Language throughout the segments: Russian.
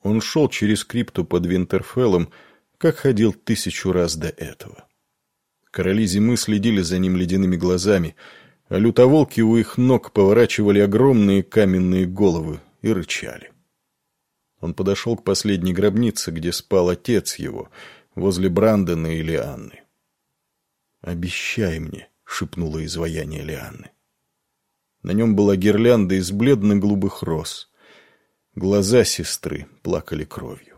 Он шел через крипту под Винтерфеллом, как ходил 1000 раз до этого. Короли зимы следили за ним ледяными глазами, а лютоволки у их ног поворачивали огромные каменные головы и рычали. Он подошел к последней гробнице, где спал отец его, возле Брандона и Лианны. «Обещай мне», — шепнуло изваяние Лианны. На нем была гирлянда из бледно-голубых роз. Глаза сестры плакали кровью.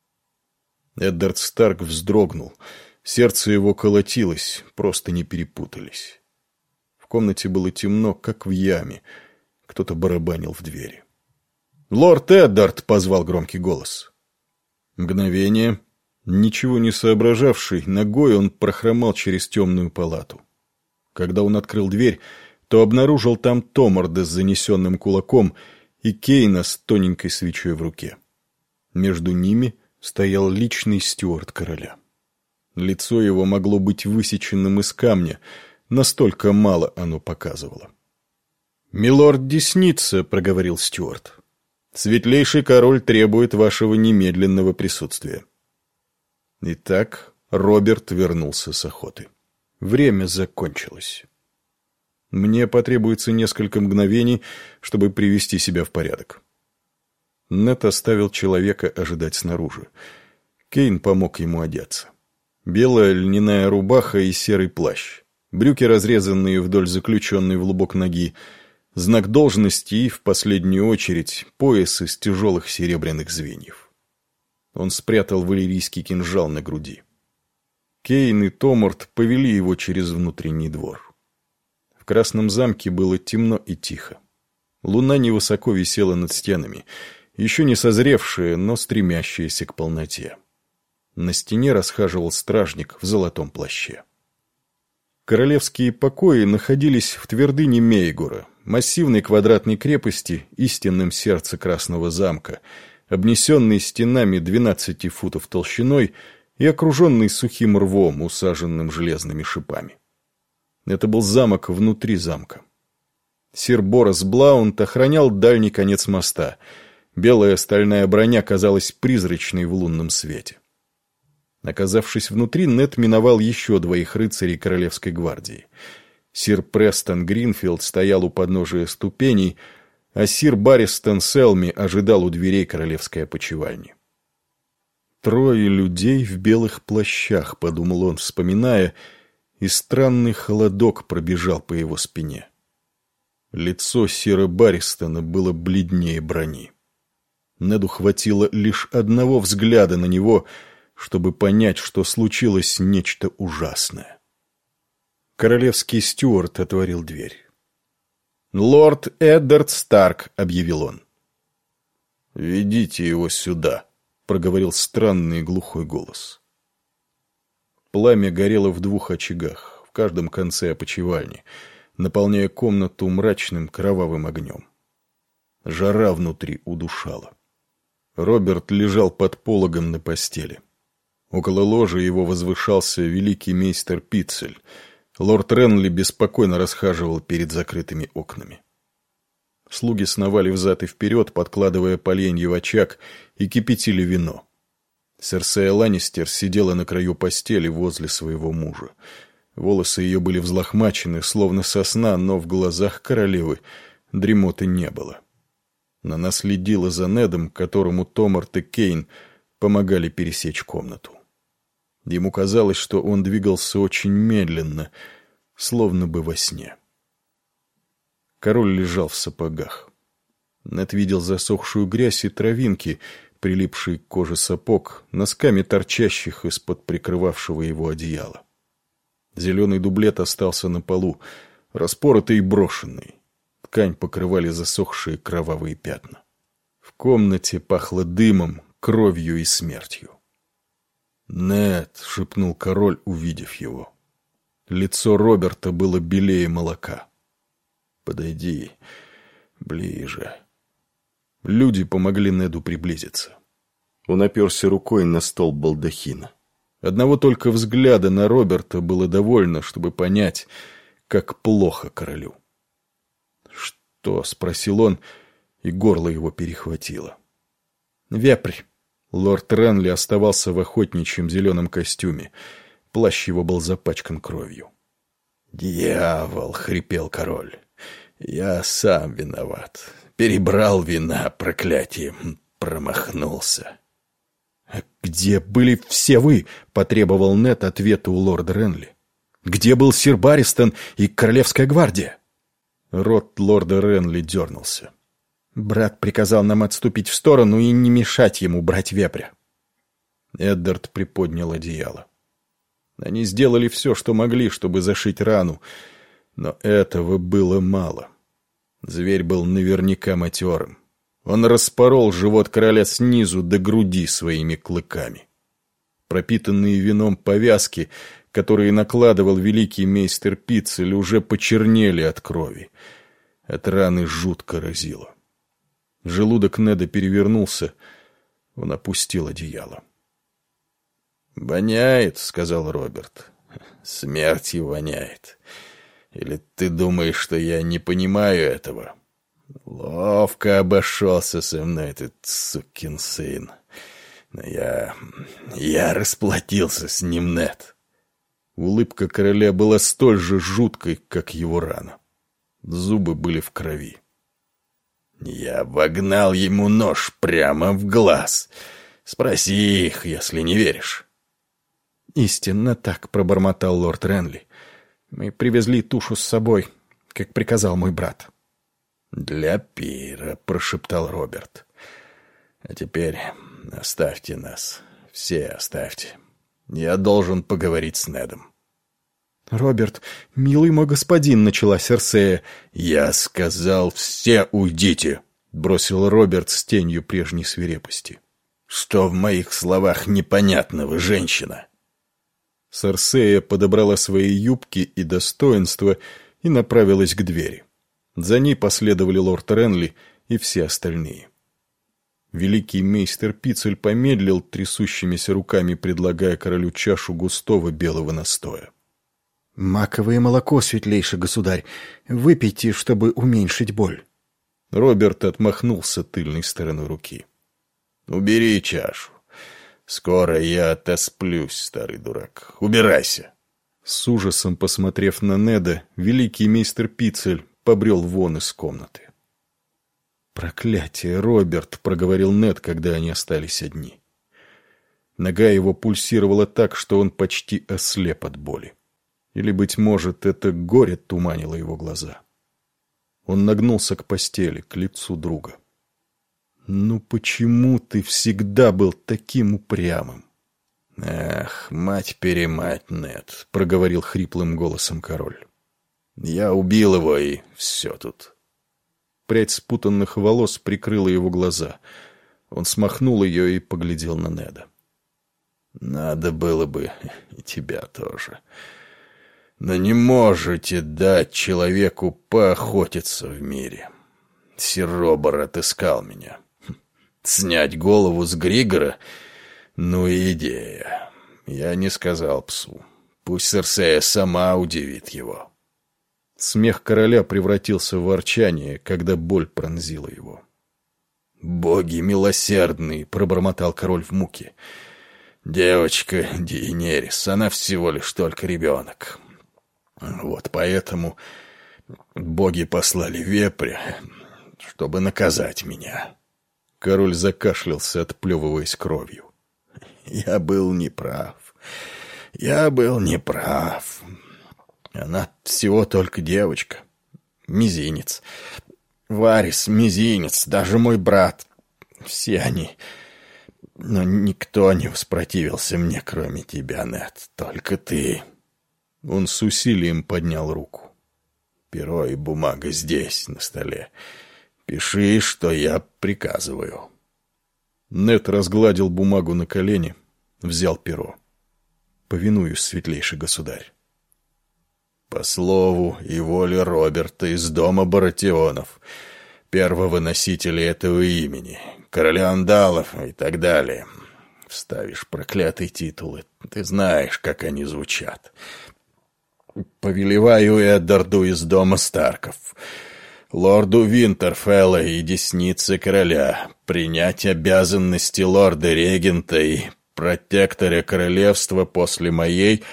Эддард Старк вздрогнул. Сердце его колотилось, просто не перепутались. В комнате было темно, как в яме. Кто-то барабанил в двери. «Лорд Эддард!» — позвал громкий голос. Мгновение. Ничего не соображавший, ногой он прохромал через темную палату. Когда он открыл дверь, то обнаружил там Томарда с занесенным кулаком и Кейна с тоненькой свечой в руке. Между ними стоял личный стюарт короля. Лицо его могло быть высеченным из камня, настолько мало оно показывало. «Милорд Десница», — проговорил стюарт, — «светлейший король требует вашего немедленного присутствия». Итак, Роберт вернулся с охоты. Время закончилось. Мне потребуется несколько мгновений, чтобы привести себя в порядок. Нед оставил человека ожидать снаружи. Кейн помог ему одеться. Белая льняная рубаха и серый плащ. Брюки, разрезанные вдоль заключенной в лобок ноги. Знак должности и, в последнюю очередь, пояс из тяжелых серебряных звеньев. Он спрятал валерийский кинжал на груди. Кейн и Томард повели его через внутренний двор. В Красном замке было темно и тихо. Луна невысоко висела над стенами, еще не созревшая, но стремящаяся к полноте. На стене расхаживал стражник в золотом плаще. Королевские покои находились в твердыне Мейгура, массивной квадратной крепости, истинном сердце Красного замка, обнесенной стенами 12 футов толщиной и окруженной сухим рвом, усаженным железными шипами. Это был замок внутри замка. Сир Борос Блаунт охранял дальний конец моста. Белая стальная броня казалась призрачной в лунном свете. Оказавшись внутри, Нед миновал еще 2 рыцарей Королевской гвардии. Сир Престон Гринфилд стоял у подножия ступеней, а сир Барристон Селми ожидал у дверей королевской опочивальни. 3 людей в белых плащах, подумал он, вспоминая, и странный холодок пробежал по его спине. Лицо сира Барристона было бледнее брони. Неду хватило лишь одного взгляда на него, чтобы понять, что случилось нечто ужасное. Королевский стюарт отворил дверь. «Лорд Эддард Старк», — объявил он. «Ведите его сюда», — проговорил странный глухой голос. Пламя горело в 2 очагах, в каждом конце опочивальни, наполняя комнату мрачным кровавым огнем. Жара внутри удушала. Роберт лежал под пологом на постели. Около ложа его возвышался великий мейстер Пиццель. Лорд Ренли беспокойно расхаживал перед закрытыми окнами. Слуги сновали взад и вперед, подкладывая поленья в очаг, и кипятили вино. Серсея Ланнистер сидела на краю постели возле своего мужа. Волосы ее были взлохмачены, словно сосна, но в глазах королевы дремоты не было. Она следила за Недом, которому Томард и Кейн помогали пересечь комнату. Ему казалось, что он двигался очень медленно, словно бы во сне. Король лежал в сапогах. Нед видел засохшую грязь и травинки, прилипшие к коже сапог, носками торчащих из-под прикрывавшего его одеяла. Зеленый дублет остался на полу, распоротый и брошенный. Ткань покрывали засохшие кровавые пятна. В комнате пахло дымом, кровью и смертью. «Нед», — шепнул король, увидев его. Лицо Роберта было белее молока. «Подойди ближе». Люди помогли Неду приблизиться. Он оперся рукой на стол балдахина. Одного только взгляда на Роберта было довольно, чтобы понять, как плохо королю. «Что?» — спросил он, и горло его перехватило. «Вепрь», Лорд Ренли оставался в охотничьем зеленом костюме. Плащ его был запачкан кровью. «Дьявол!» — хрипел король. «Я сам виноват. Перебрал вина, проклятие. Промахнулся». «А где были все вы?» — потребовал Нед ответа у лорда Ренли. «Где был сир Барристон и Королевская гвардия?» Рот лорда Ренли дернулся. «Брат приказал нам отступить в сторону и не мешать ему брать вепря». Эддард приподнял одеяло. Они сделали все, что могли, чтобы зашить рану, но этого было мало. Зверь был наверняка матерым. Он распорол живот короля снизу до груди своими клыками. Пропитанные вином повязки, которые накладывал великий мейстер Пиццель, уже почернели от крови. От раны жутко разило. Желудок Неда перевернулся, он опустил одеяло. «Воняет», — сказал Роберт. «Смертью воняет. Или ты думаешь, что я не понимаю этого? Ловко обошелся со мной этот сукин сын. Но я расплатился с ним, Нед». Улыбка короля была столь же жуткой, как его рана. Зубы были в крови. «Я вогнал ему нож прямо в глаз. Спроси их, если не веришь». «Истинно так», — пробормотал лорд Ренли. «Мы привезли тушу с собой, как приказал мой брат». «Для пира», — прошептал Роберт. «А теперь оставьте нас. Все оставьте. Я должен поговорить с Недом». «Роберт, милый мой господин», — начала Серсея. «Я сказал, все уйдите», — бросил Роберт с тенью прежней свирепости. «Что в моих словах непонятного, женщина?» Серсея подобрала свои юбки и достоинства и направилась к двери. За ней последовали лорд Ренли и все остальные. Великий мейстер Пиццель помедлил, трясущимися руками предлагая королю чашу густого белого настоя. «Маковое молоко, светлейший государь. Выпейте, чтобы уменьшить боль». Роберт отмахнулся тыльной стороной руки. «Убери чашу. Скоро я отосплюсь, старый дурак. Убирайся!» С ужасом посмотрев на Неда, великий мейстер Пиццель побрел вон из комнаты. «Проклятие, Роберт!» — проговорил Нед, когда они остались одни. Нога его пульсировала так, что он почти ослеп от боли. Или, быть может, это горе туманило его глаза. Он нагнулся к постели, к лицу друга. «Ну почему ты всегда был таким упрямым?» «Эх, мать-перемать, Нед», — проговорил хриплым голосом король. «Я убил его, и все тут». Прядь спутанных волос прикрыла его глаза. Он смахнул ее и поглядел на Неда. «Надо было бы и тебя тоже. Но не можете дать человеку поохотиться в мире. Сир Робер отыскал меня. Снять голову с Григора? Ну и идея. Я не сказал псу. Пусть Серсея сама удивит его». Смех короля превратился в ворчание, когда боль пронзила его. «Боги милосердные!» — пробормотал король в муке. «Девочка Дейенерис, она всего лишь только ребенок. Вот поэтому боги послали вепря, чтобы наказать меня». Король закашлялся, отплевываясь кровью. «Я был неправ. Она всего только девочка. Мизинец. Варис, мизинец, даже мой брат. Все они. Но никто не воспротивился мне, кроме тебя, Нед. Только ты». Он с усилием поднял руку. «Перо и бумага здесь, на столе. Пиши, что я приказываю». Нед разгладил бумагу на колени, взял перо. «Повинуюсь, светлейший государь». «По слову и воле Роберта из дома Баратионов, первого носителя этого имени, короля Андалов и так далее. Вставишь проклятые титулы, ты знаешь, как они звучат. Повелеваю Эддарду из дома Старков. лорду Винтерфелла и деснице короля принять обязанности лорда-регента и протектора королевства после моей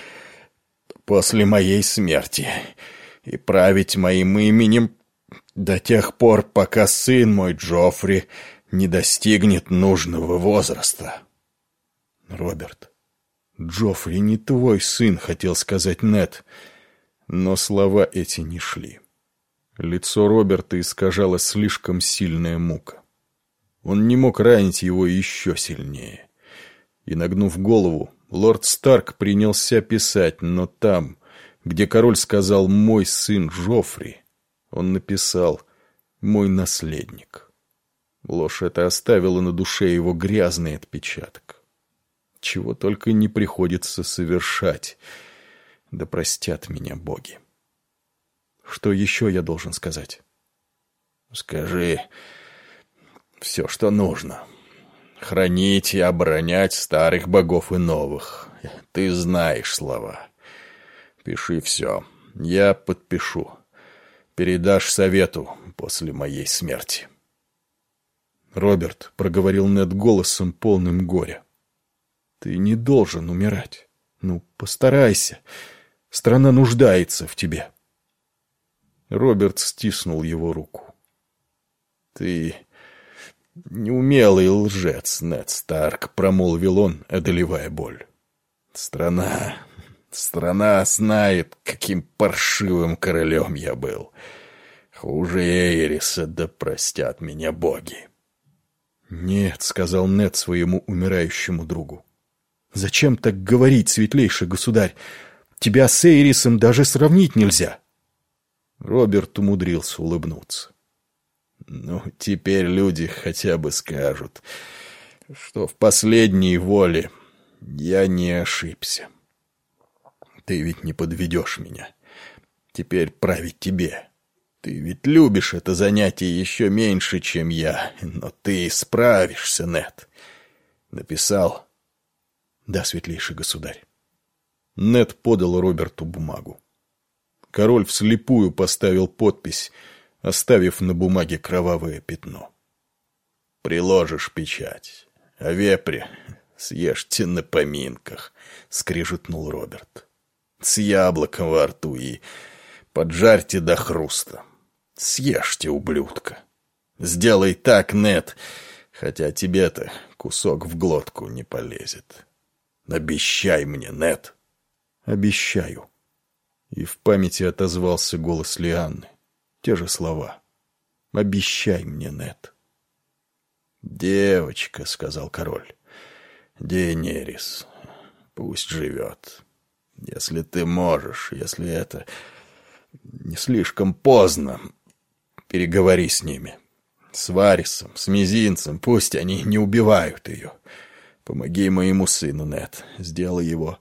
смерти и править моим именем до тех пор, пока сын мой Джоффри не достигнет нужного возраста. Роберт, Джоффри не твой сын, хотел сказать Нед, но слова эти не шли. Лицо Роберта искажала слишком сильная мука. Он не мог ранить его еще сильнее. И, нагнув голову, лорд Старк принялся писать, но там, где король сказал «мой сын Джоффри», он написал «мой наследник». Ложь эта оставила на душе его грязный отпечаток. Чего только не приходится совершать. Да простят меня боги. Что еще я должен сказать? Скажи все, что нужно. Хранить и оборонять старых богов и новых. Ты знаешь слова. Пиши все. Я подпишу. Передашь совету после моей смерти. Роберт, проговорил Нед голосом, полным горя. Ты не должен умирать. Ну, постарайся. Страна нуждается в тебе. Роберт стиснул его руку. Ты неумелый лжец, Нед Старк, промолвил он, одолевая боль. Страна знает, каким паршивым королем я был. Хуже Эйриса, да простят меня боги. Нет, сказал Нед своему умирающему другу. Зачем так говорить, светлейший государь? Тебя с Эйрисом даже сравнить нельзя. Роберт умудрился улыбнуться. Ну, теперь люди хотя бы скажут, что в последней воле я не ошибся. Ты ведь не подведешь меня. Теперь править тебе. Ты ведь любишь это занятие еще меньше, чем я, но ты справишься, Нед. Написал? Да, светлейший государь. Нед подал Роберту бумагу. Король вслепую поставил подпись, оставив на бумаге кровавое пятно. «Приложишь печать, а вепря съешьте на поминках», — скрижетнул Роберт. «С яблоком во рту и поджарьте до хруста. Съешьте, ублюдка. Сделай так, Нед, хотя тебе-то кусок в глотку не полезет. Обещай мне, Нед». «Обещаю». И в памяти отозвался голос Лианны. Те же слова. «Обещай мне, Нед». «Девочка», — сказал король, — «Дейенерис, пусть живет. Если ты можешь, если это не слишком поздно, переговори с ними. С Варисом, с Мизинцем, пусть они не убивают ее. Помоги моему сыну, Нед, сделай его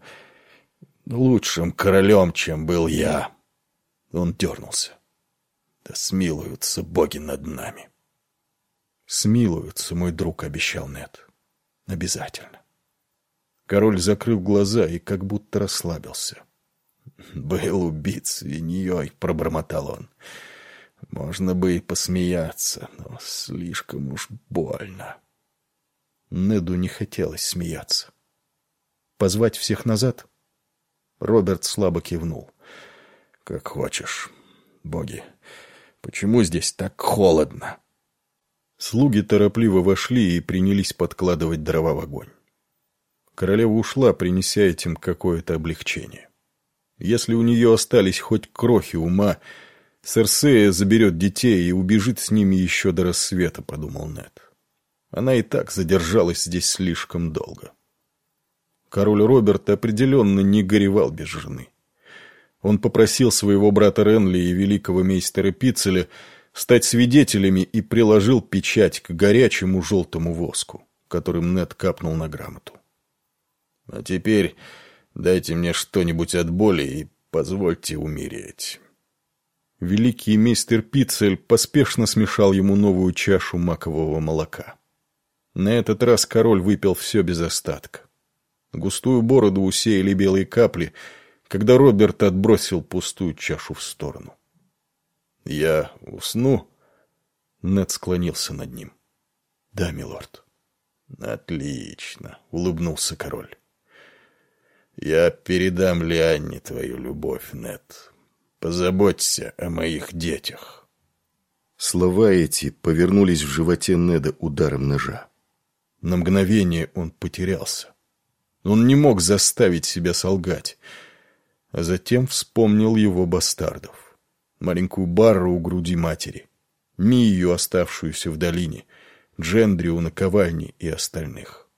лучшим королем, чем был я». Он дернулся. «Да смилуются боги над нами». «Смилуются, мой друг», — обещал Нед. «Обязательно». Король закрыл глаза и как будто расслабился. «Был убит свиньей», — пробормотал он. «Можно бы и посмеяться, но слишком уж больно». Неду не хотелось смеяться. «Позвать всех назад?» Роберт слабо кивнул. «Как хочешь. Боги, почему здесь так холодно?» Слуги торопливо вошли и принялись подкладывать дрова в огонь. Королева ушла, принеся этим какое-то облегчение. Если у нее остались хоть крохи ума, Серсея заберет детей и убежит с ними еще до рассвета, подумал Нед. Она и так задержалась здесь слишком долго. Король Роберт определенно не горевал без жены. Он попросил своего брата Ренли и великого мейстера Пиццеля стать свидетелями и приложил печать к горячему желтому воску, которым Нед капнул на грамоту. «А теперь дайте мне что-нибудь от боли и позвольте умереть». Великий мейстер Пиццель поспешно смешал ему новую чашу макового молока. На этот раз король выпил все без остатка. Густую бороду усеяли белые капли, когда Роберт отбросил пустую чашу в сторону. Я усну?» Нед склонился над ним. «Да, милорд». «Отлично», — улыбнулся король. «Я передам Лианне твою любовь, Нед. Позаботься о моих детях». Слова эти повернулись в животе Неда ударом ножа. На мгновение он потерялся. Он не мог заставить себя солгать, а затем вспомнил его бастардов. Маленькую Барру у груди матери, Мию, оставшуюся в долине, Джендрию у наковальни и остальных.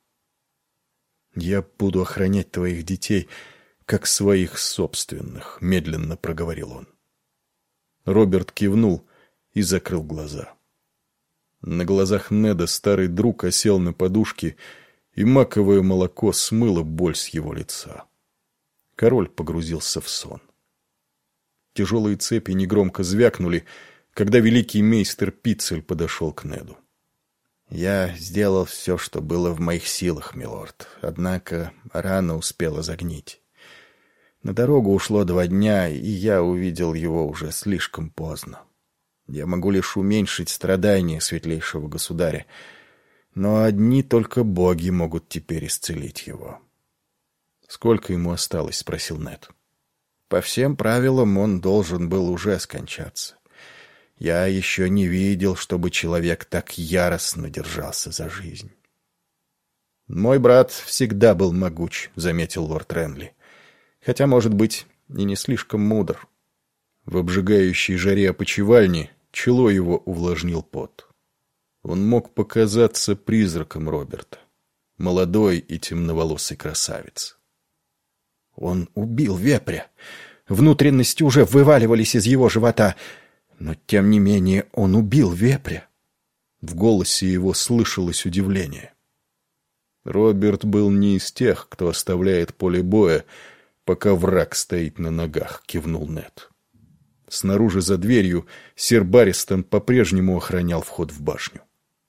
«Я буду охранять твоих детей, как своих собственных», — медленно проговорил он. Роберт кивнул и закрыл глаза. На глазах Неда старый друг осел на подушке, и маковое молоко смыло боль с его лица. Король погрузился в сон. Тяжелые цепи негромко звякнули, когда великий мейстер Пиццель подошел к Неду. «Я сделал все, что было в моих силах, милорд, однако рана успела загнить. На дорогу ушло 2 дня, и я увидел его уже слишком поздно. Я могу лишь уменьшить страдания светлейшего государя, но одни только боги могут теперь исцелить его». «Сколько ему осталось?» — спросил Нед. «По всем правилам он должен был уже скончаться. Я еще не видел, чтобы человек так яростно держался за жизнь». «Мой брат всегда был могуч», — заметил лорд Ренли. «Хотя, может быть, и не слишком мудр». В обжигающей жаре опочивальни чело его увлажнил пот. Он мог показаться призраком Роберта, молодой и темноволосый красавец. «Он убил вепря. Внутренности уже вываливались из его живота. Но, тем не менее, он убил вепря». В голосе его слышалось удивление. «Роберт был не из тех, кто оставляет поле боя, пока враг стоит на ногах», — кивнул Нед. Снаружи за дверью сэр Барристон по-прежнему охранял вход в башню.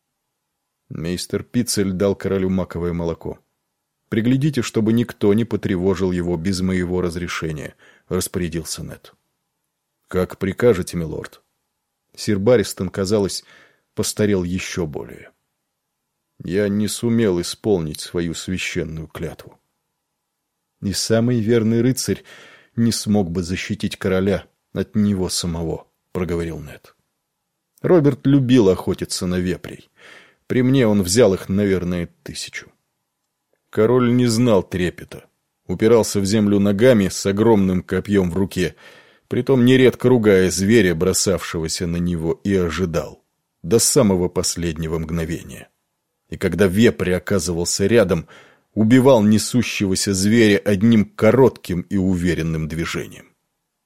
Мейстер Пиццель дал королю маковое молоко. «Приглядите, чтобы никто не потревожил его без моего разрешения», — распорядился Нед. «Как прикажете, милорд». Сэр Барристон, казалось, постарел еще более. «Я не сумел исполнить свою священную клятву. И самый верный рыцарь не смог бы защитить короля от него самого», — проговорил Нед. «Роберт любил охотиться на вепрей. При мне он взял их, наверное, 1000. Король не знал трепета. Упирался в землю ногами с огромным копьем в руке, притом нередко ругая зверя, бросавшегося на него, и ожидал. До самого последнего мгновения. И когда вепрь оказывался рядом, убивал несущегося зверя одним коротким и уверенным движением.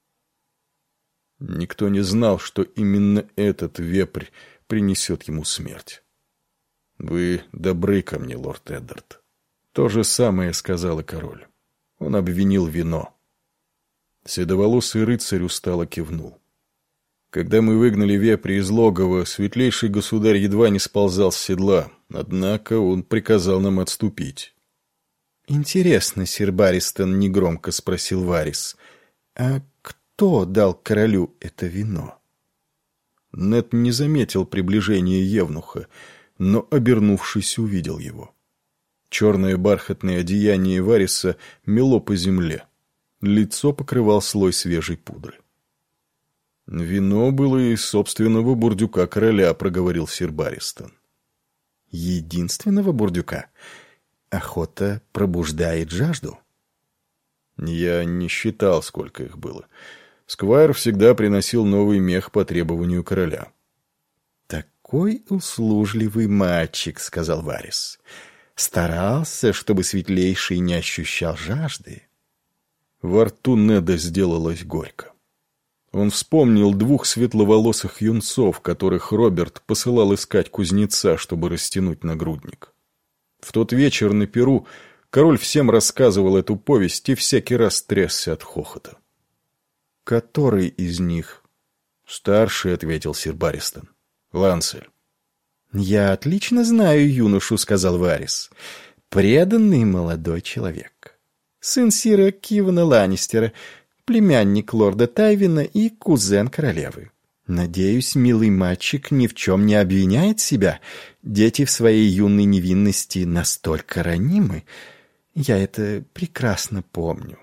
Никто не знал, что именно этот вепрь принесет ему смерть. «Вы добры ко мне, лорд Эддард». То же самое сказал и король. Он обвинил вино. Седоволосый рыцарь устало кивнул. «Когда мы выгнали вепря из логова, светлейший государь едва не сползал с седла, однако он приказал нам отступить». «Интересно, сэр Барристон», — негромко спросил Варис, — «а кто дал королю это вино?» Нед не заметил приближения евнуха, но, обернувшись, увидел его. Черное бархатное одеяние Вариса мело по земле. Лицо покрывал слой свежей пудры. «Вино было из собственного бурдюка короля», — проговорил сэр Барристон. «Единственного бурдюка? Охота пробуждает жажду?» «Я не считал, сколько их было. Сквайр всегда приносил новый мех по требованию короля». «Такой услужливый мальчик», — сказал Варис. «Старался, чтобы светлейший не ощущал жажды». Во рту Неда сделалось горько. Он вспомнил 2 светловолосых юнцов, которых Роберт посылал искать кузнеца, чтобы растянуть нагрудник. В тот вечер на пиру король всем рассказывал эту повесть и всякий раз трясся от хохота. «Который из них?» «Старший», — ответил сэр Барристон. «Лансель». «Я отлично знаю юношу», — сказал Варис. «Преданный молодой человек. Сын сира Кивана Ланнистера, племянник лорда Тайвина и кузен королевы. «Надеюсь, милый мальчик ни в чем не обвиняет себя. Дети в своей юной невинности настолько ранимы. Я это прекрасно помню».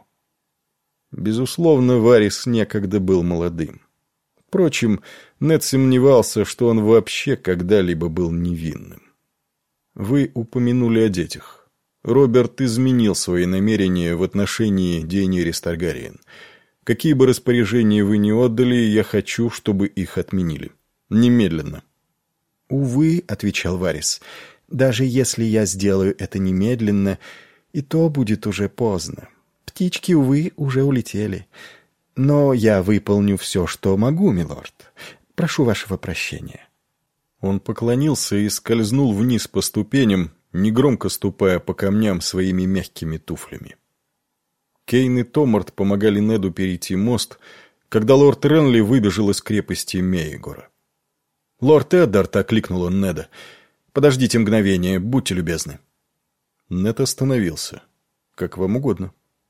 Безусловно, Варис некогда был молодым. Впрочем, Нед сомневался, что он вообще когда-либо был невинным. Вы упомянули о детях. Роберт изменил свои намерения в отношении Дейенерис Таргариен. Какие бы распоряжения вы ни отдали, я хочу, чтобы их отменили. Немедленно. «Увы», — отвечал Варис, — «даже если я сделаю это немедленно, и то будет уже поздно. Птички, увы, уже улетели. Но я выполню все, что могу, милорд. Прошу вашего прощения». Он поклонился и скользнул вниз по ступеням, негромко ступая по камням своими мягкими туфлями. Кейн и Томарт помогали Неду перейти мост, когда лорд Ренли выбежал из крепости Мейгора. «Лорд Эддард», — окликнул он Неда, — «подождите мгновение, будьте любезны». Нед остановился. «Как вам угодно».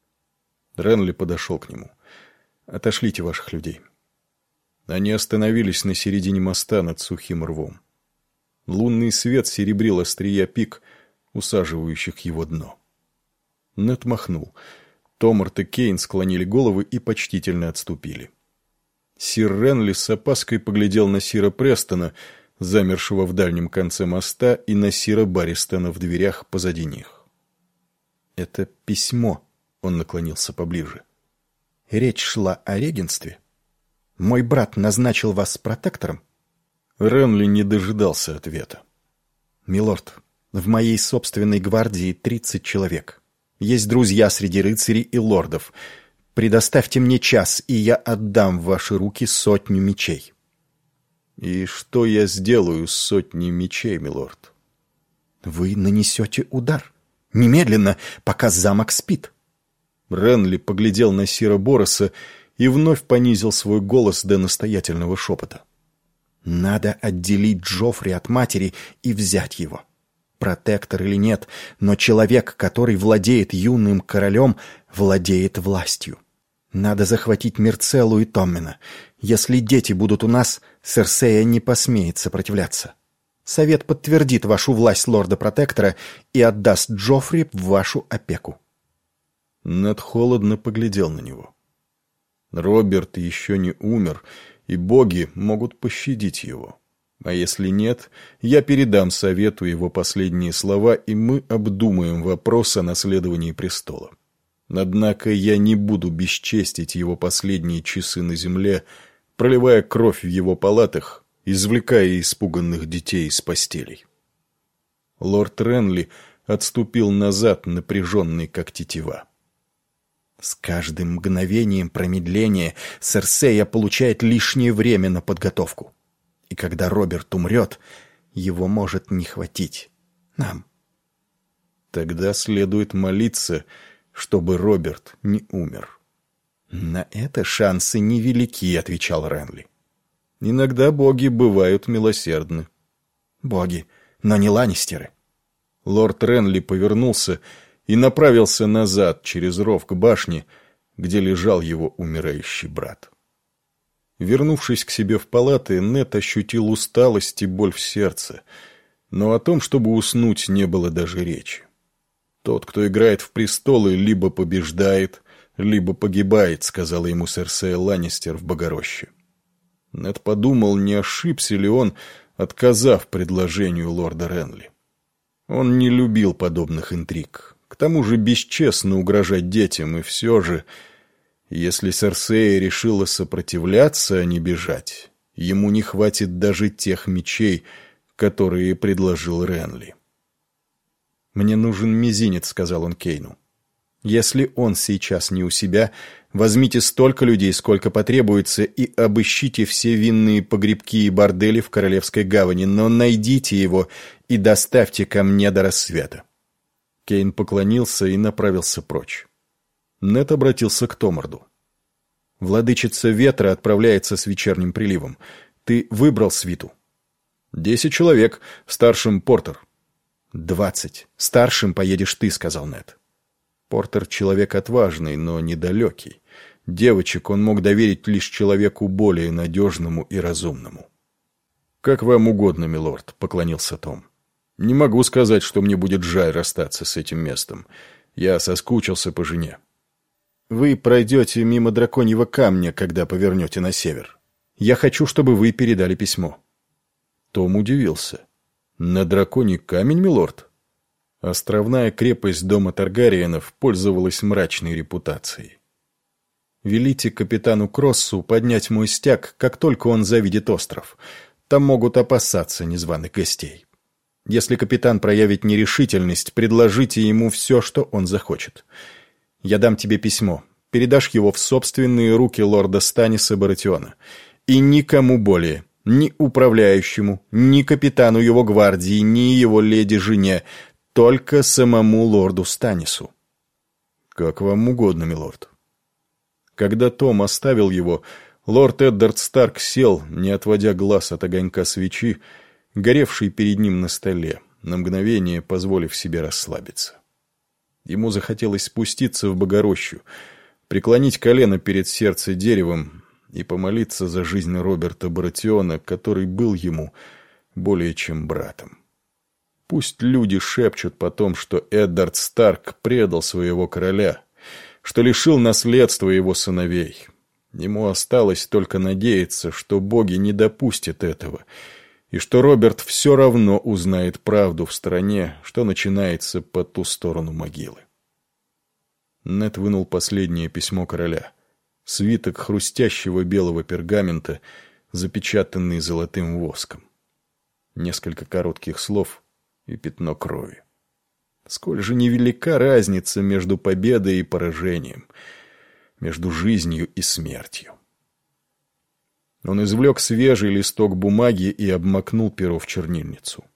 Ренли подошел к нему. «Отошлите ваших людей». Они остановились на середине моста над сухим рвом. Лунный свет серебрил острия пик, усаживающих его дно. Нед махнул. Томарт и Кейн склонили головы и почтительно отступили. Сир Ренли с опаской поглядел на сира Престона, замершего в дальнем конце моста, и на сира Барристона в дверях позади них. «Это письмо», — он наклонился поближе. «Речь шла о регенстве. Мой брат назначил вас протектором?» Ренли не дожидался ответа. «Милорд, в моей собственной гвардии 30 человек. Есть друзья среди рыцарей и лордов. Предоставьте мне час, и я отдам в ваши руки 100 мечей». «И что я сделаю с 100 мечей, милорд?» «Вы нанесете удар. Немедленно, пока замок спит». Ренли поглядел на сира Бороса и вновь понизил свой голос до настоятельного шепота. «Надо отделить Джоффри от матери и взять его. Протектор или нет, но человек, который владеет юным королем, владеет властью. Надо захватить Мирцеллу и Томмина. Если дети будут у нас, Серсея не посмеет сопротивляться. Совет подтвердит вашу власть лорда-протектора и отдаст Джоффри в вашу опеку». Нед холодно поглядел на него. Роберт еще не умер, и боги могут пощадить его. А если нет, я передам совету его последние слова, и мы обдумаем вопрос о наследовании престола. Однако я не буду бесчестить его последние часы на земле, проливая кровь в его палатах, извлекая испуганных детей из постелей. Лорд Ренли отступил назад, напряженный как тетива. «С каждым мгновением промедления Серсея получает лишнее время на подготовку. И когда Роберт умрет, его может не хватить нам». «Тогда следует молиться, чтобы Роберт не умер». «На это шансы невелики», — отвечал Ренли. «Иногда боги бывают милосердны». «Боги, но не ланнистеры». Лорд Ренли повернулся и направился назад через ров к башне, где лежал его умирающий брат. Вернувшись к себе в палаты, Нед ощутил усталость и боль в сердце, но о том, чтобы уснуть, не было даже речи. «Тот, кто играет в престолы, либо побеждает, либо погибает», — сказала ему Серсея Ланнистер в Богороще. Нед подумал, не ошибся ли он, отказав предложению лорда Ренли. Он не любил подобных интриг. К тому же бесчестно угрожать детям, и все же, если Серсея решила сопротивляться, а не бежать, ему не хватит даже тех мечей, которые предложил Ренли. «Мне нужен мизинец», — сказал он Кейну. «Если он сейчас не у себя, возьмите столько людей, сколько потребуется, и обыщите все винные погребки и бордели в Королевской гавани, но найдите его и доставьте ко мне до рассвета». Кейн поклонился и направился прочь. Нед обратился к Томарду. «Владычица ветра отправляется с вечерним приливом. Ты выбрал свиту?» 10 человек, старшим Портер». 20. Старшим поедешь ты», — сказал Нед. Портер человек отважный, но недалекий. Девочек он мог доверить лишь человеку более надежному и разумному. «Как вам угодно, милорд», — поклонился Том. «Не могу сказать, что мне будет жаль расстаться с этим местом. Я соскучился по жене». «Вы пройдете мимо драконьего камня, когда повернете на север. Я хочу, чтобы вы передали письмо». Том удивился. «На драконий камень, милорд?» Островная крепость дома Таргариенов пользовалась мрачной репутацией. «Велите капитану Кроссу поднять мой стяг, как только он завидит остров. Там могут опасаться незваных гостей. Если капитан проявит нерешительность, предложите ему все, что он захочет. Я дам тебе письмо. Передашь его в собственные руки лорда Станниса Баратиона. И никому более, ни управляющему, ни капитану его гвардии, ни его леди-жене, только самому лорду Станнису». «Как вам угодно, милорд». Когда Том оставил его, лорд Эддард Старк сел, не отводя глаз от огонька свечи, горевшей перед ним на столе, на мгновение позволив себе расслабиться. Ему захотелось спуститься в Богорощу, преклонить колено перед сердце-деревом и помолиться за жизнь Роберта Баратиона, который был ему более чем братом. Пусть люди шепчут потом, что Эддард Старк предал своего короля, что лишил наследства его сыновей. Ему осталось только надеяться, что боги не допустят этого, и что Роберт все равно узнает правду в стране, что начинается по ту сторону могилы. Нед вынул последнее письмо короля. Свиток хрустящего белого пергамента, запечатанный золотым воском. Несколько коротких слов и пятно крови. Сколь же невелика разница между победой и поражением, между жизнью и смертью. Он извлек свежий листок бумаги и обмакнул перо в чернильницу.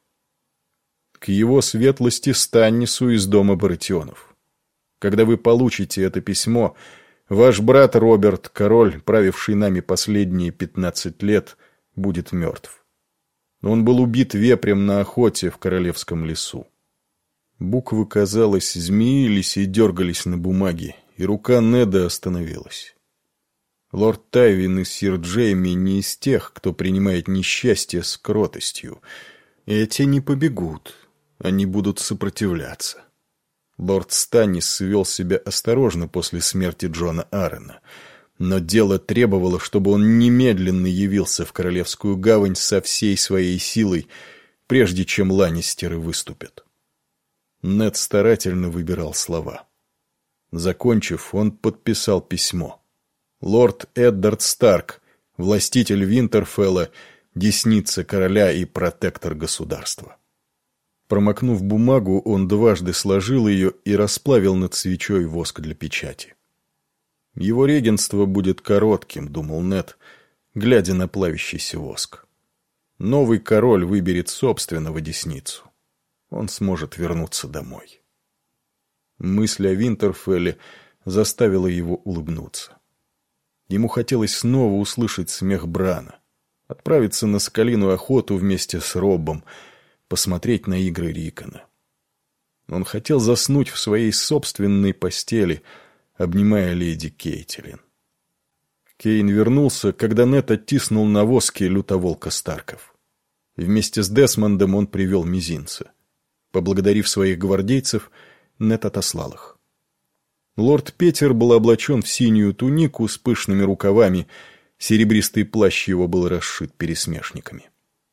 К его светлости Станнису из дома Баратионов. Когда вы получите это письмо, ваш брат Роберт, король, правивший нами последние 15 лет, будет мертв. Он был убит вепрем на охоте в королевском лесу. Буквы, казалось, змеились и дергались на бумаге, и рука Неда остановилась. Лорд Тайвин и сир Джейми не из тех, кто принимает несчастье с кротостью. Эти не побегут, они будут сопротивляться. Лорд Станнис вел себя осторожно после смерти Джона Аррена, но дело требовало, чтобы он немедленно явился в Королевскую гавань со всей своей силой, прежде чем ланнистеры выступят. Нед старательно выбирал слова. Закончив, он подписал письмо. Лорд Эддард Старк, властитель Винтерфелла, десница короля и протектор государства. Промокнув бумагу, он дважды сложил ее и расплавил над свечой воск для печати. «Его регенство будет коротким», — думал Нед, глядя на плавящийся воск. «Новый король выберет собственного десницу. Он сможет вернуться домой». Мысль о Винтерфелле заставила его улыбнуться. Ему хотелось снова услышать смех Брана, отправиться на соколиную охоту вместе с Роббом, посмотреть на игры Рикона. Он хотел заснуть в своей собственной постели, обнимая леди Кейтилин. Кейн вернулся, когда Нед оттиснул на воске лютоволка Старков. Вместе с Десмондом он привел мизинца. Поблагодарив своих гвардейцев, Нед отослал их. Лорд Петер был облачен в синюю тунику с пышными рукавами, серебристый плащ его был расшит пересмешниками.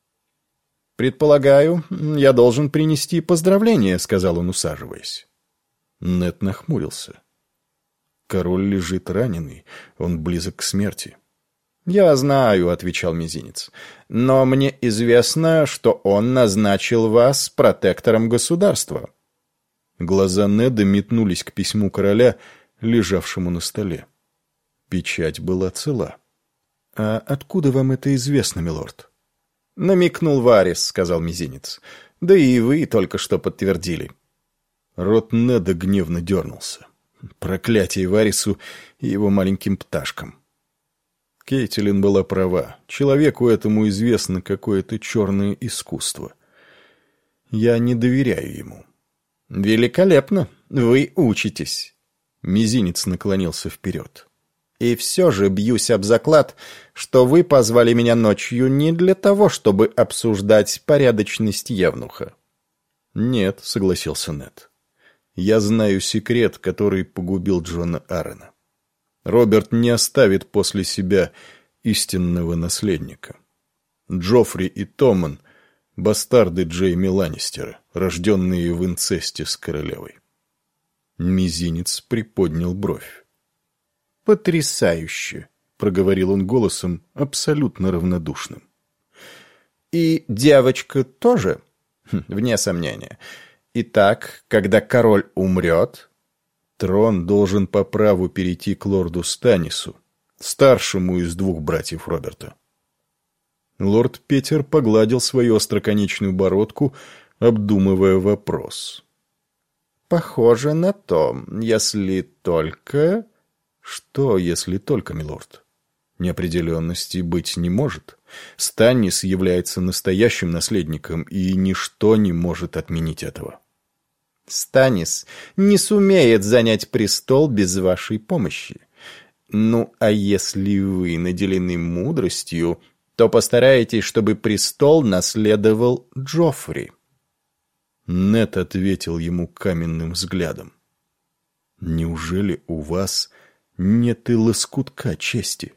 «Предполагаю, я должен принести поздравления», — сказал он, усаживаясь. Нед нахмурился. «Король лежит раненый, он близок к смерти». «Я знаю», — отвечал мизинец, — «но мне известно, что он назначил вас протектором государства». Глаза Неда метнулись к письму короля, лежавшему на столе. Печать была цела. «А откуда вам это известно, милорд?» «Намекнул Варис», — сказал мизинец. «Да и вы только что подтвердили». Рот Неда гневно дернулся. Проклятие Варису и его маленьким пташкам. Кейтилин была права. Человеку этому известно какое-то черное искусство. Я не доверяю ему. «Великолепно! Вы учитесь!» Мизинец наклонился вперед. И все же бьюсь об заклад, что вы позвали меня ночью не для того, чтобы обсуждать порядочность евнуха». «Нет», — согласился Нед. «Я знаю секрет, который погубил Джона Аррена. Роберт не оставит после себя истинного наследника. Джоффри и Томмен — бастарды Джейми Ланнистера, рожденные в инцесте с королевой». Мизинец приподнял бровь. «Потрясающе», — проговорил он голосом абсолютно равнодушным. «И девочка тоже?» «Вне сомнения. Итак, когда король умрет...» «Трон должен по праву перейти к лорду Станису, старшему из двух братьев Роберта». Лорд Петер погладил свою остроконечную бородку, обдумывая вопрос. «Похоже на то, если только...» «Что, если только, милорд? Неопределенности быть не может. Станнис является настоящим наследником, и ничто не может отменить этого». «Станнис не сумеет занять престол без вашей помощи. Ну, а если вы наделены мудростью, то постарайтесь, чтобы престол наследовал Джоффри». Нед ответил ему каменным взглядом. «Неужели у вас нет и лоскутка чести?»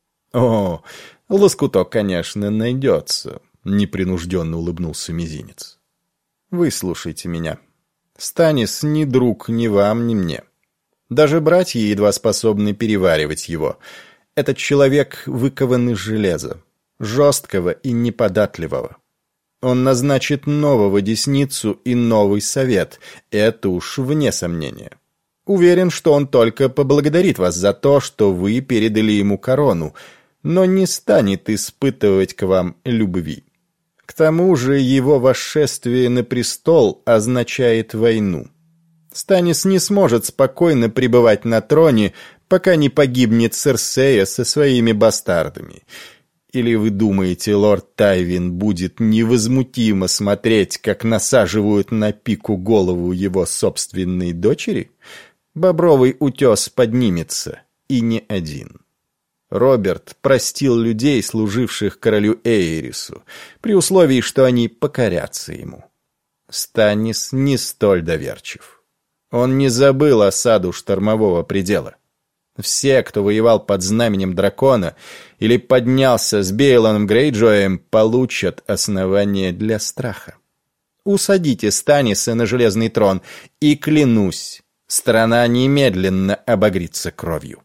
«О, лоскуток, конечно, найдется», — непринужденно улыбнулся Мизинец. «Выслушайте меня. Станис ни друг ни вам, ни мне. Даже братья едва способны переваривать его. Этот человек выкован из железа, жесткого и неподатливого. Он назначит нового десницу и новый совет, это уж вне сомнения. Уверен, что он только поблагодарит вас за то, что вы передали ему корону, но не станет испытывать к вам любви. К тому же его восшествие на престол означает войну. Станис не сможет спокойно пребывать на троне, пока не погибнет Серсея со своими бастардами. Или вы думаете, лорд Тайвин будет невозмутимо смотреть, как насаживают на пику голову его собственной дочери? Бобровый утес поднимется, и не один. Роберт простил людей, служивших королю Эйрису, при условии, что они покорятся ему. Станнис не столь доверчив. Он не забыл осаду штормового предела. Все, кто воевал под знаменем дракона или поднялся с Бейлоном Грейджоем, получат основания для страха. Усадите Станниса на железный трон, и, клянусь, страна немедленно обогрится кровью.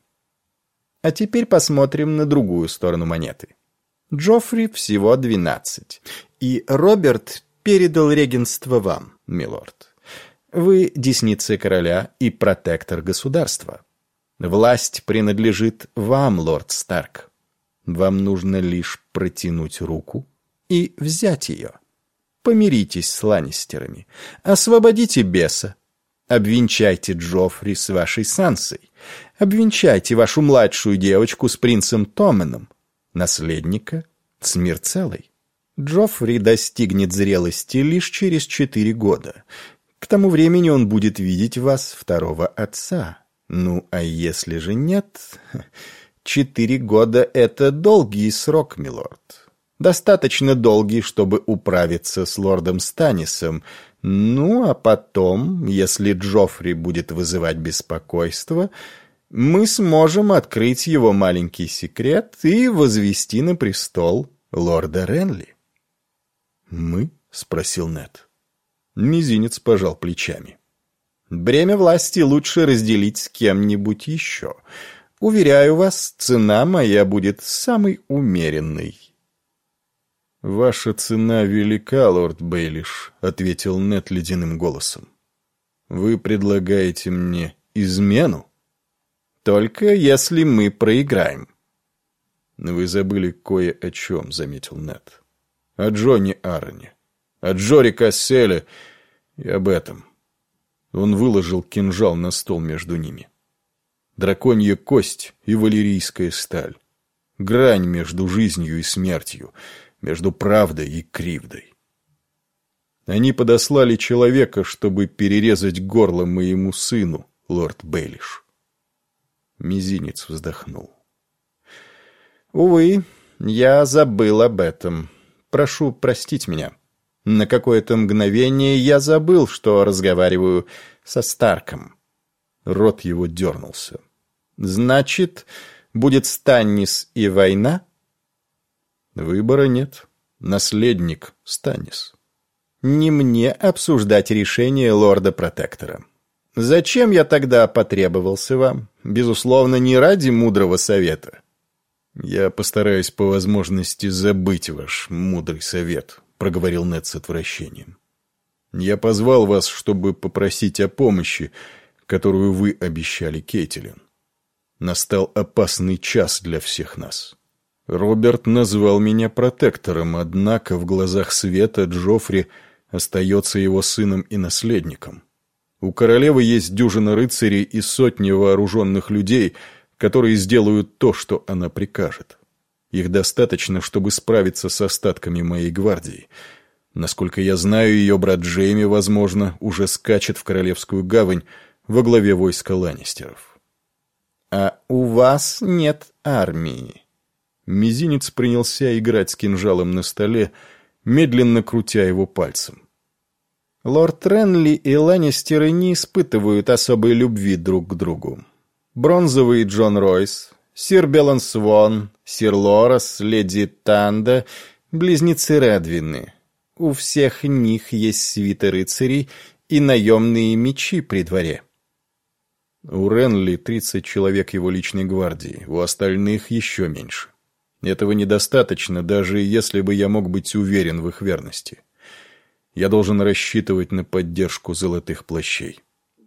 А теперь посмотрим на другую сторону монеты. Джоффри всего 12, и Роберт передал регенство вам, милорд. Вы десница короля и протектор государства. Власть принадлежит вам, лорд Старк. Вам нужно лишь протянуть руку и взять ее. Помиритесь с Ланнистерами, освободите беса, обвенчайте Джоффри с вашей Сансой, обвенчайте вашу младшую девочку с принцем Томменом, наследника с Мирцеллой. Джоффри достигнет зрелости лишь через 4 года. К тому времени он будет видеть вас второго отца. Ну, а если же нет... 4 года — это долгий срок, милорд. Достаточно долгий, чтобы управиться с лордом Станнисом. Ну, а потом, если Джоффри будет вызывать беспокойство, мы сможем открыть его маленький секрет и возвести на престол лорда Ренли. «Мы?» — спросил Нед. Мизинец пожал плечами. «Бремя власти лучше разделить с кем-нибудь еще. Уверяю вас, цена моя будет самой умеренной». «Ваша цена велика, лорд Бейлиш», — ответил Нед ледяным голосом. «Вы предлагаете мне измену?» «Только если мы проиграем». «Вы забыли кое о чем», — заметил Нед. «О Джоне Аррене, о Джоре Касселе и об этом». Он выложил кинжал на стол между ними. Драконья кость и валерийская сталь. Грань между жизнью и смертью, между правдой и кривдой. Они подослали человека, чтобы перерезать горло моему сыну, лорд Бейлиш. Мизинец вздохнул. Увы, я забыл об этом. Прошу простить меня. На какое-то мгновение я забыл, что разговариваю со Старком». Рот его дернулся. «Значит, будет Станнис и война?» «Выбора нет. Наследник Станнис». «Не мне обсуждать решение лорда-протектора. Зачем я тогда потребовался вам? Безусловно, не ради мудрого совета». «Я постараюсь по возможности забыть ваш мудрый совет», — проговорил Нед с отвращением. «Я позвал вас, чтобы попросить о помощи, которую вы обещали Кейтилин. Настал опасный час для всех нас. Роберт назвал меня протектором, однако в глазах Света Джоффри остается его сыном и наследником. У королевы есть дюжина рыцарей и сотни вооруженных людей, которые сделают то, что она прикажет. Их достаточно, чтобы справиться с остатками моей гвардии. Насколько я знаю, ее брат Джейми, возможно, уже скачет в Королевскую гавань во главе войска Ланнистеров». «А у вас нет армии». Мизинец принялся играть с кинжалом на столе, медленно крутя его пальцем. «Лорд Ренли и Ланнистеры не испытывают особой любви друг к другу. Бронзовый Джон Ройс, сир Беллан Свон, сир Лорас, леди Танда, близнецы Редвины. У всех них есть свита рыцарей и наемные мечи при дворе». У Ренли 30 человек его личной гвардии, у остальных еще меньше. Этого недостаточно, даже если бы я мог быть уверен в их верности. Я должен рассчитывать на поддержку золотых плащей.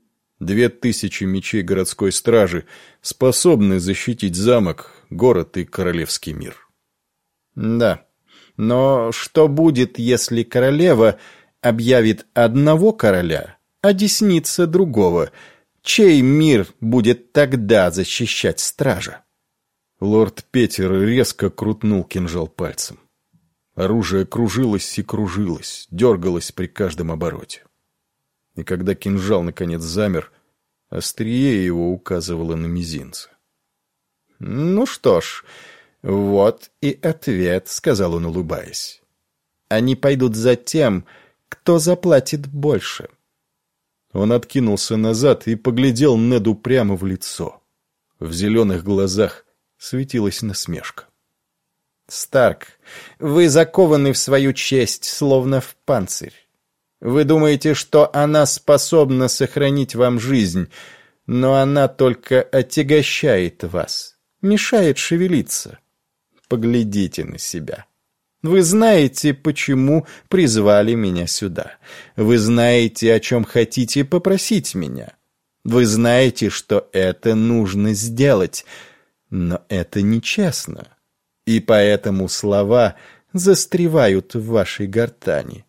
2000 мечей городской стражи способны защитить замок, город и королевский мир. «Да, но что будет, если королева объявит одного короля, а десница другого? Чей мир будет тогда защищать стража?» Лорд Петер резко крутнул кинжал пальцем. Оружие кружилось и кружилось, дергалось при каждом обороте. И когда кинжал наконец замер, острие его указывало на мизинце. «Ну что ж, вот и ответ», — сказал он, улыбаясь. «Они пойдут за тем, кто заплатит больше». Он откинулся назад и поглядел Неду прямо в лицо. В зеленых глазах светилась насмешка. «Старк, вы закованы в свою честь, словно в панцирь. Вы думаете, что она способна сохранить вам жизнь, но она только отягощает вас, мешает шевелиться. Поглядите на себя. Вы знаете, почему призвали меня сюда. Вы знаете, о чем хотите попросить меня. Вы знаете, что это нужно сделать, но это нечестно. И поэтому слова застревают в вашей гортани».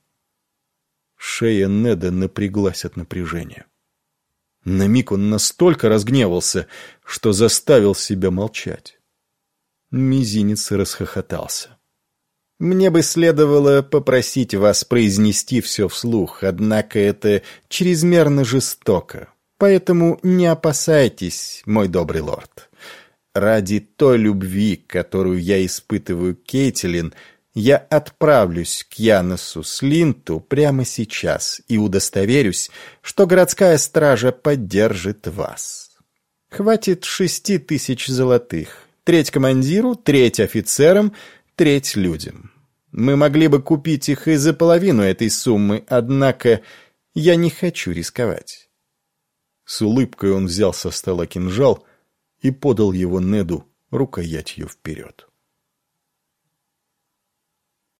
Шея Неда напряглась от напряжения. На миг он настолько разгневался, что заставил себя молчать. Мизинец расхохотался. «Мне бы следовало попросить вас произнести все вслух, однако это чрезмерно жестоко, поэтому не опасайтесь, мой добрый лорд. Ради той любви, которую я испытываю к Кейтилин, я отправлюсь к Яносу Слинту прямо сейчас и удостоверюсь, что городская стража поддержит вас. Хватит 6000 золотых, треть командиру, треть офицерам, треть людям. Мы могли бы купить их и за половину этой суммы, однако я не хочу рисковать». С улыбкой он взял со стола кинжал и подал его Неду рукоятью вперед.